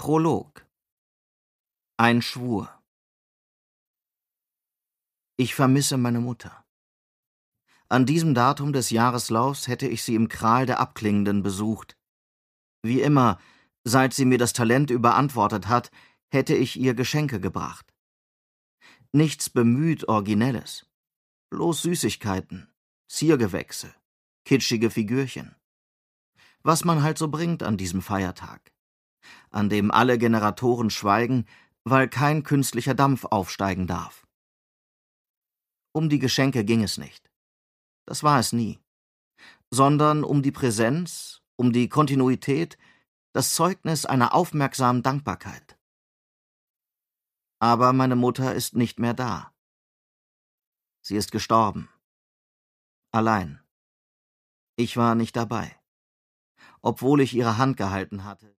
Prolog. Ein Schwur. Ich vermisse meine Mutter. An diesem Datum des Jahreslaufs hätte ich sie im Kral der Abklingenden besucht. Wie immer, seit sie mir das Talent überantwortet hat, hätte ich ihr Geschenke gebracht. Nichts bemüht Originelles, bloß Süßigkeiten, Ziergewächse, kitschige Figürchen. Was man halt so bringt an diesem Feiertag, an dem alle Generatoren schweigen, weil kein künstlicher Dampf aufsteigen darf. Um die Geschenke ging es nicht. Das war es nie. Sondern um die Präsenz, um die Kontinuität, das Zeugnis einer aufmerksamen Dankbarkeit. Aber meine Mutter ist nicht mehr da. Sie ist gestorben. Allein. Ich war nicht dabei. Obwohl ich ihre Hand gehalten hatte.